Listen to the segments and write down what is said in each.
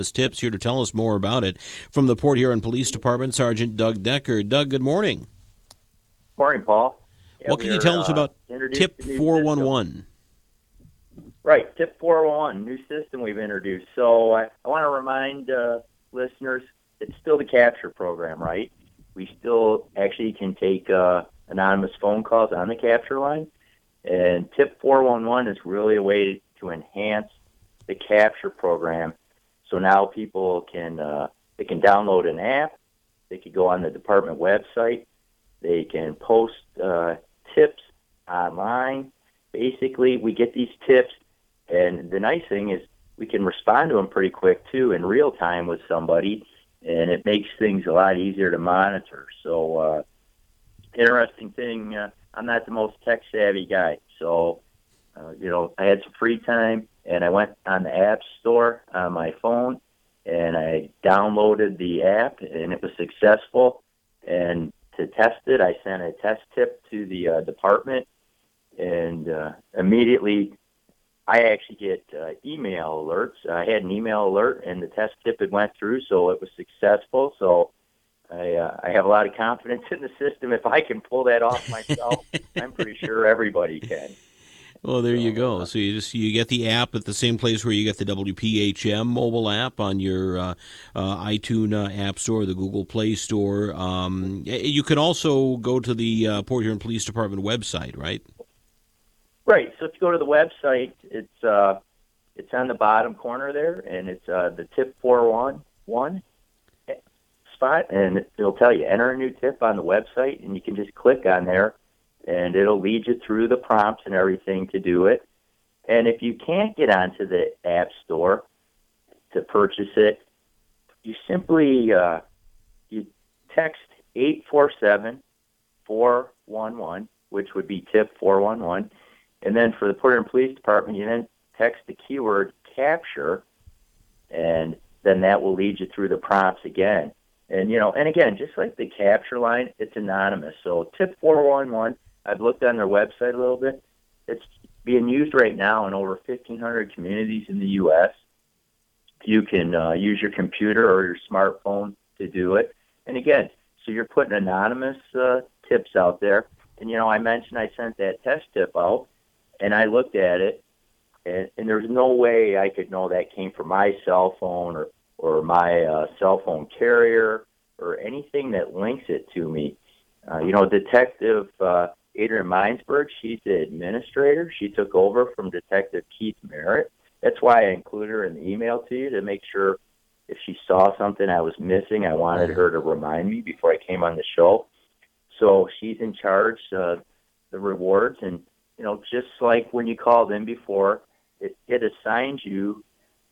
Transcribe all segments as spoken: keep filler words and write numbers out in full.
Tips here to tell us more about it from the Port Huron Police Department, Sergeant Doug Decker. Doug, good morning. Morning, Paul. Yeah, what can you tell uh, us about Tip four one one? Right, Tip four one one, new system we've introduced. So I, I want to remind uh, listeners, it's still the capture program, right? We still actually can take uh, anonymous phone calls on the capture line. And Tip four one one is really a way to enhance the capture program. So now people can uh, they can download an app, they can go on the department website, they can post uh, tips online. Basically, we get these tips, and the nice thing is we can respond to them pretty quick, too, in real time with somebody, and it makes things a lot easier to monitor. So, uh, interesting thing, uh, I'm not the most tech-savvy guy, so, uh, you know, I had some free time, and I went on the App Store on my phone, and I downloaded the app, and it was successful. And to test it, I sent a test tip to the uh, department, and uh, immediately I actually get uh, email alerts. I had an email alert, and the test tip had went through, so it was successful. So I, uh, I have a lot of confidence in the system. If I can pull that off myself, I'm pretty sure everybody can. Well, there you go. So you just you get the app at the same place where you get the W P H M mobile app on your uh, uh, iTunes uh, App Store, the Google Play Store. Um, you can also go to the uh, Port Huron Police Department website, right? Right. So if you go to the website, it's uh, it's on the bottom corner there, and it's uh, the Tip four one one spot, and it'll tell you enter a new tip on the website, and you can just click on there. And it'll lead you through the prompts and everything to do it. And if you can't get onto the App Store to purchase it, you simply uh, you text eight four seven, four one one, which would be Tip four one one. And then for the Port Huron Police Department, you then text the keyword capture, and then that will lead you through the prompts again. And, you know, and again, just like the capture line, it's anonymous. So Tip four one one, I've looked on their website a little bit. It's being used right now in over fifteen hundred communities in the U S You can uh, use your computer or your smartphone to do it. And again, so you're putting anonymous uh, tips out there. And, you know, I mentioned I sent that test tip out, and I looked at it, and, and there's no way I could know that came from my cell phone or, or my uh, cell phone carrier or anything that links it to me. Uh, you know, Detective uh, Adrian Minesberg, she's the administrator. She took over from Detective Keith Merritt. That's why I included her in the email to you, to make sure if she saw something I was missing, I wanted her to remind me before I came on the show. So she's in charge of uh, the rewards. And, you know, just like when you called in before, it, it assigns you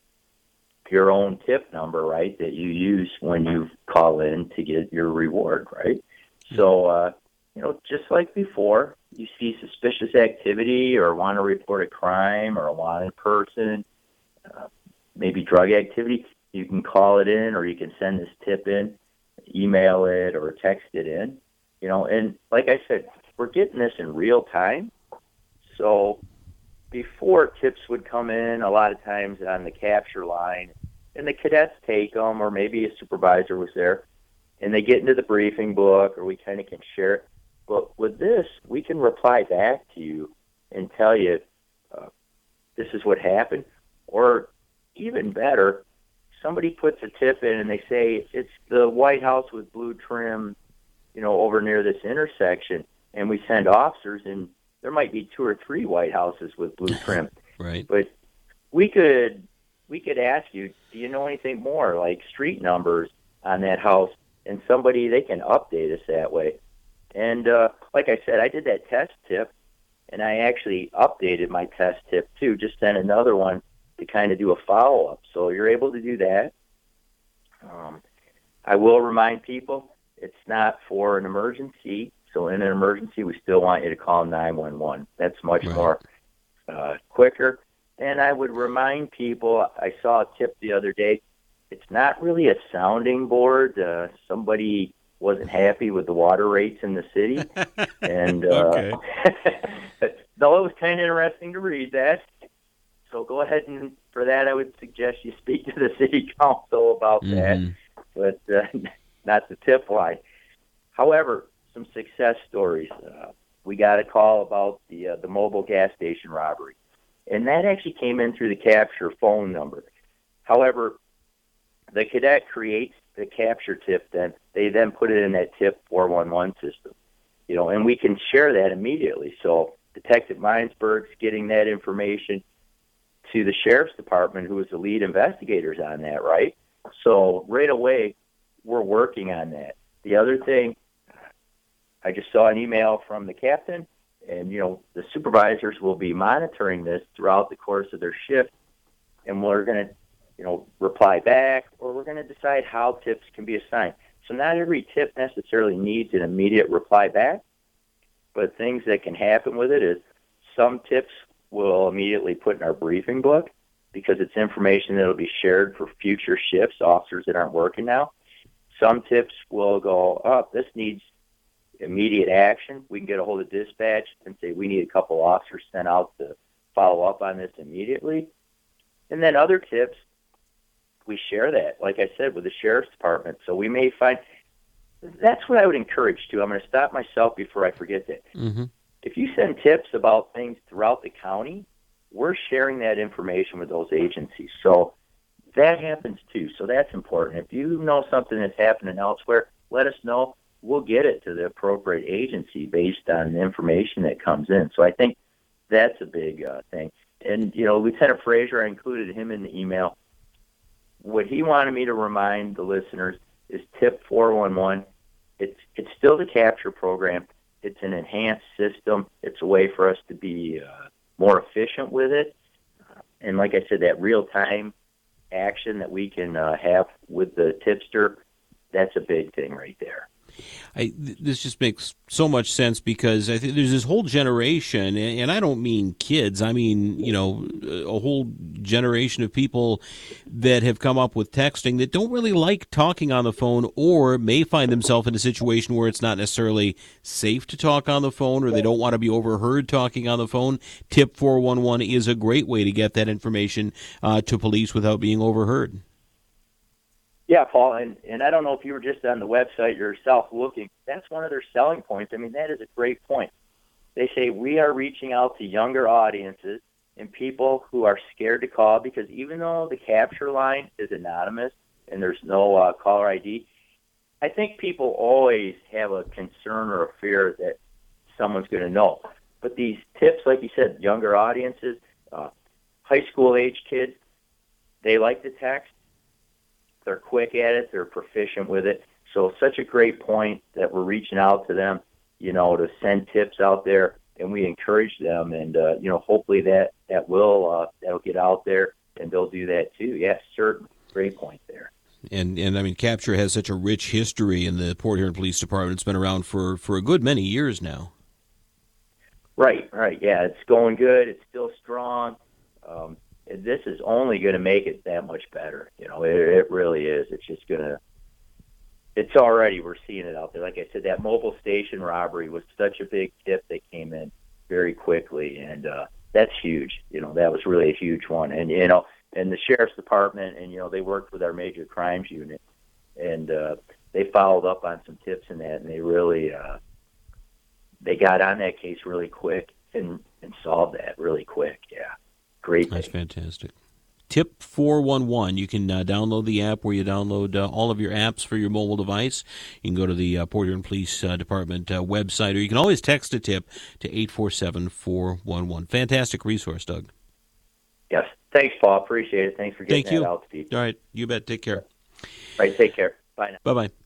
your own tip number, right, that you use when you call in to get your reward, right? So, uh, you know, just like before, you see suspicious activity or want to report a crime or a wanted person, uh, maybe drug activity, you can call it in, or you can send this tip in, email it, or text it in. You know, and like I said, we're getting this in real time. So before, tips would come in a lot of times on the capture line, and the cadets take them, or maybe a supervisor was there, and they get into the briefing book, or we kind of can share it. But with this, we can reply back to you and tell you uh, this is what happened. Or even better, somebody puts a tip in and they say it's the White House with blue trim, you know, over near this intersection, and we send officers, and there might be two or three White Houses with blue trim. Right. But we could we could ask you, do you know anything more, like street numbers on that house? And somebody, they can update us that way. And uh, like I said, I did that test tip, and I actually updated my test tip too, just sent another one to kind of do a follow-up. So you're able to do that. Um, I will remind people, it's not for an emergency. So in an emergency, we still want you to call nine one one. That's much Right. more uh, quicker. And I would remind people, I saw a tip the other day, it's not really a sounding board. Uh, somebody wasn't happy with the water rates in the city. And uh, Okay. though it was kind of interesting to read that. So go ahead and for that, I would suggest you speak to the city council about Mm-hmm. that, but uh, not the tip line. However, some success stories. Uh, we got a call about the uh, the mobile gas station robbery, and that actually came in through the capture phone number. However, the cadet creates the capture tip, then they then put it in that tip four one one system, you know, and we can share that immediately. So Detective Minesburg's getting that information to the sheriff's department, who is the lead investigators on that, right? So right away, we're working on that. The other thing, I just saw an email from the captain, and, you know, the supervisors will be monitoring this throughout the course of their shift, and we're going to, you know, reply back, or we're going to decide how tips can be assigned. So not every tip necessarily needs an immediate reply back, but things that can happen with it is some tips we'll immediately put in our briefing book because it's information that will be shared for future shifts, officers that aren't working now. Some tips will go, oh, this needs immediate action. We can get a hold of dispatch and say we need a couple officers sent out to follow up on this immediately. And then other tips, we share that, like I said, with the sheriff's department. So we may find, that's what I would encourage too. I'm going to stop myself before I forget that. Mm-hmm. If you send tips about things throughout the county, we're sharing that information with those agencies. So that happens too. So that's important. If you know something that's happening elsewhere, let us know. We'll get it to the appropriate agency based on the information that comes in. So I think that's a big uh, thing. And, you know, Lieutenant Frazier, I included him in the email. What he wanted me to remind the listeners is tip four one one. It's it's still the capture program. It's an enhanced system. It's a way for us to be uh, more efficient with it. And like I said, that real-time action that we can uh, have with the tipster, that's a big thing right there. I, this just makes so much sense because I think there's this whole generation, and I don't mean kids, I mean, you know, a whole generation of people that have come up with texting that don't really like talking on the phone or may find themselves in a situation where it's not necessarily safe to talk on the phone or they don't want to be overheard talking on the phone. Tip four one one is a great way to get that information uh, to police without being overheard. Yeah, Paul, and, and I don't know if you were just on the website yourself looking. That's one of their selling points. I mean, that is a great point. They say we are reaching out to younger audiences and people who are scared to call because even though the capture line is anonymous and there's no uh, caller I D, I think people always have a concern or a fear that someone's going to know. But these tips, like you said, younger audiences, uh, high school age kids, they like the text. They're quick at it. They're proficient with it. So such a great point that we're reaching out to them, you know, to send tips out there, and we encourage them. And, uh, you know, hopefully that, that will uh, that'll get out there, and they'll do that too. Yes, certainly. Great point there. And, and I mean, capture has such a rich history in the Port Huron Police Department. It's been around for, for a good many years now. Right, right. Yeah, it's going good. It's still strong. Um This is only going to make it that much better. You know, it, it really is. It's just going to, it's already, we're seeing it out there. Like I said, that mobile station robbery was such a big tip that came in very quickly, and uh, that's huge. You know, that was really a huge one. And, you know, and the sheriff's department, and, you know, they worked with our major crimes unit, and uh, they followed up on some tips in that, and they really, uh, they got on that case really quick and, and solved that really quick, yeah. Great. That's fantastic. Tip four one one. You can uh, download the app where you download uh, all of your apps for your mobile device. You can go to the uh, Port Huron Police uh, Department uh, website, or you can always text a tip to eight four seven, four one one. Fantastic resource, Doug. Yes. Thanks, Paul. Appreciate it. Thanks for getting Thank you. that out to people. All right. You bet. Take care. All right. Take care. Bye now. Bye-bye.